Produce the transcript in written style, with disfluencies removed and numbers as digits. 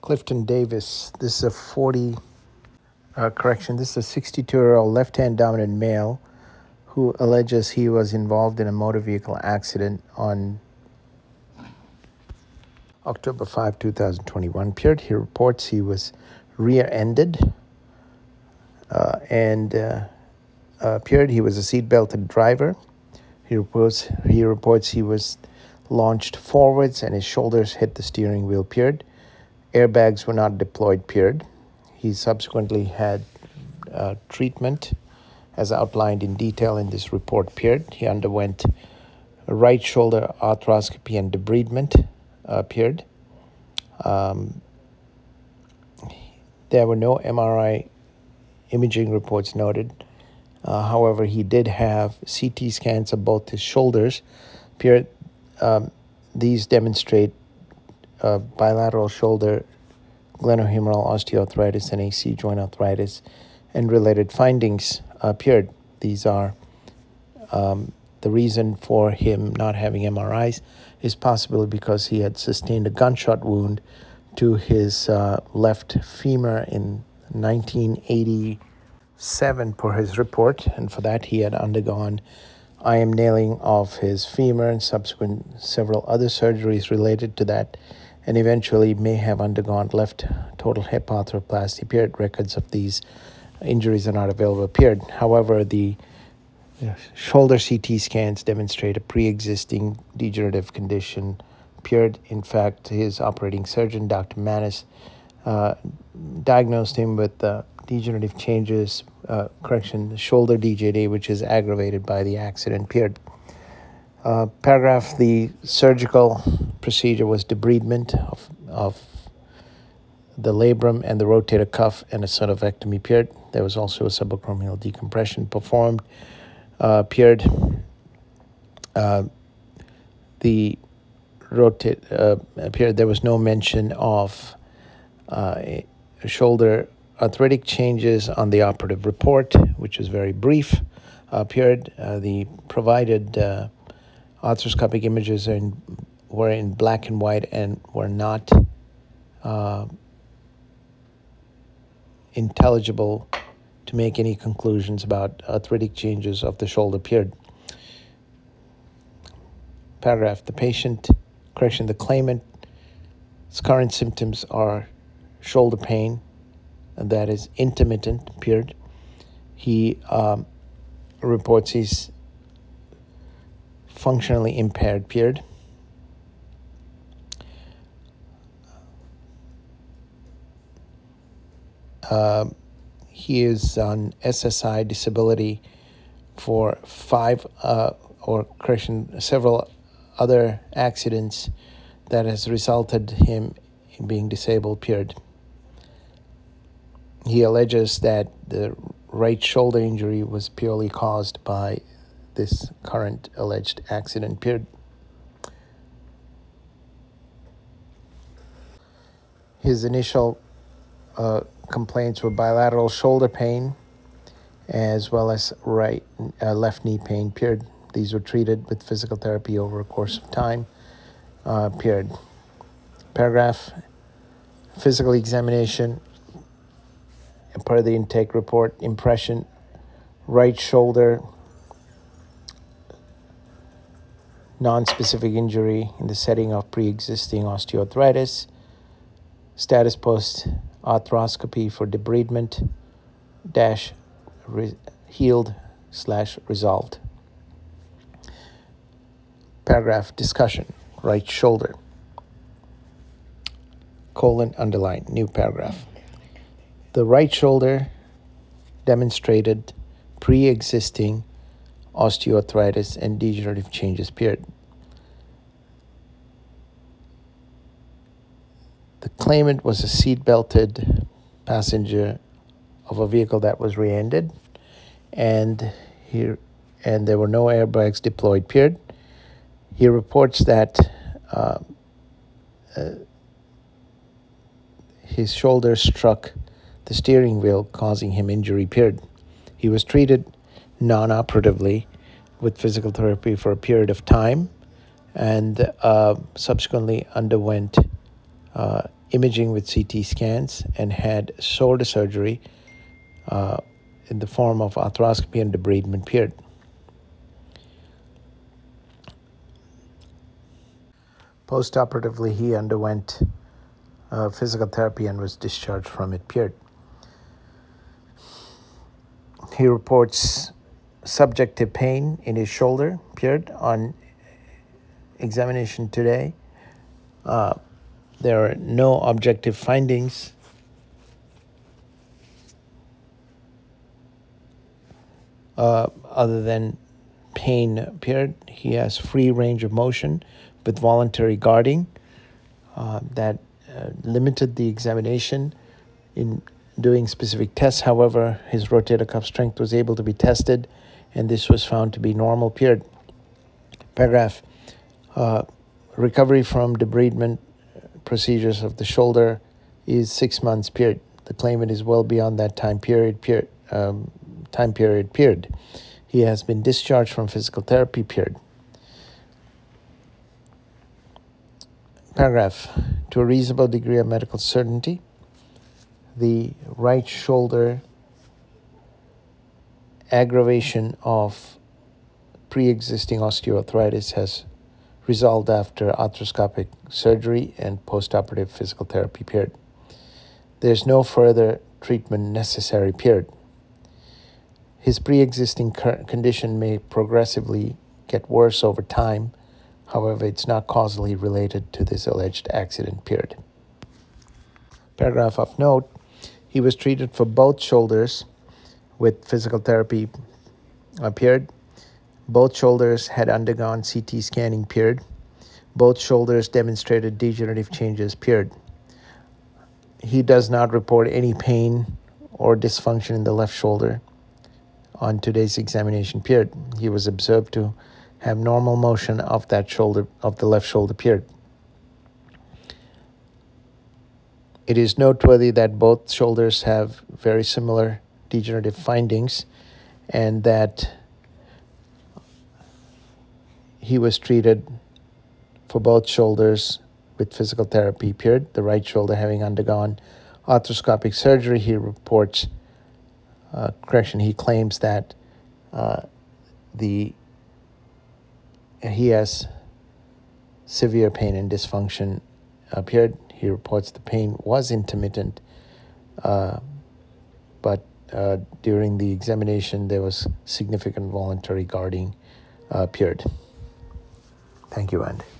Clifton Davis. This is a 62-year-old left-hand dominant male who alleges he was involved in a motor vehicle accident on October 5, 2021. He reports he was rear-ended and he was a seat-belted driver. He reports he was launched forwards and his shoulders hit the steering wheel. Airbags were not deployed. He subsequently had treatment as outlined in detail in this report. He underwent a right shoulder arthroscopy and debridement. There were no MRI imaging reports noted. However, he did have CT scans of both his shoulders. These demonstrate bilateral shoulder glenohumeral osteoarthritis and AC joint arthritis, and related findings appeared. These are the reason for him not having MRIs is possibly because he had sustained a gunshot wound to his left femur in 1987 per his report, and for that he had undergone IM nailing of his femur and subsequent several other surgeries related to that, and eventually may have undergone left total hip arthroplasty. Records of these injuries are not available. However, the shoulder CT scans demonstrate a pre-existing degenerative condition. In fact, his operating surgeon, Dr. Manis, diagnosed him with degenerative changes, shoulder DJD, which is aggravated by the accident. The surgical procedure was debridement of the labrum and the rotator cuff and a synovectomy. There was also a subacromial decompression performed. There was no mention of shoulder arthritic changes on the operative report, which was very brief. The provided arthroscopic images were in black and white and were not intelligible to make any conclusions about arthritic changes of the shoulder. The claimant's current symptoms are shoulder pain, and that is intermittent. He reports he's functionally impaired. He is on SSI disability for several other accidents that has resulted him in being disabled. He alleges that the right shoulder injury was purely caused by this current alleged accident. His initial complaints were bilateral shoulder pain as well as left knee pain. These were treated with physical therapy over a course of time. Physical examination per the intake report. Impression: right shoulder, non-specific injury in the setting of pre-existing osteoarthritis. Status post-arthroscopy for debridement healed/resolved. Discussion: right shoulder, underline, new paragraph. The right shoulder demonstrated pre-existing osteoarthritis and degenerative changes. The claimant was a seat-belted passenger of a vehicle that was rear-ended, and there were no airbags deployed. He reports that his shoulder struck the steering wheel, causing him injury. He was treated non-operatively with physical therapy for a period of time, and subsequently underwent imaging with CT scans and had shoulder surgery in the form of arthroscopy and debridement period. Postoperatively, he underwent physical therapy and was discharged from it period. He reports subjective pain in his shoulder period on examination today. There are no objective findings other than pain period. He has free range of motion with voluntary guarding that limited the examination in doing specific tests. However, his rotator cuff strength was able to be tested, and this was found to be normal period. Paragraph. Recovery from debridement procedures of the shoulder is 6 months period. The claimant is well beyond that time period. He has been discharged from physical therapy period. Paragraph. To a reasonable degree of medical certainty, the right shoulder aggravation of pre-existing osteoarthritis has resolved after arthroscopic surgery and postoperative physical therapy period. There's no further treatment necessary period. His pre-existing condition may progressively get worse over time. However, it's not causally related to this alleged accident period. Paragraph of note, he was treated for both shoulders with physical therapy period. Both shoulders had undergone CT scanning period. Both shoulders demonstrated degenerative changes period. He does not report any pain or dysfunction in the left shoulder on today's examination period. He was observed to have normal motion of that shoulder, of the left shoulder period. It is noteworthy that both shoulders have very similar degenerative findings and that he was treated for both shoulders with physical therapy period. The right shoulder having undergone arthroscopic surgery, he reports, he claims that he has severe pain and dysfunction period. He reports the pain was intermittent, but during the examination there was significant voluntary guarding period. Thank you, Andy.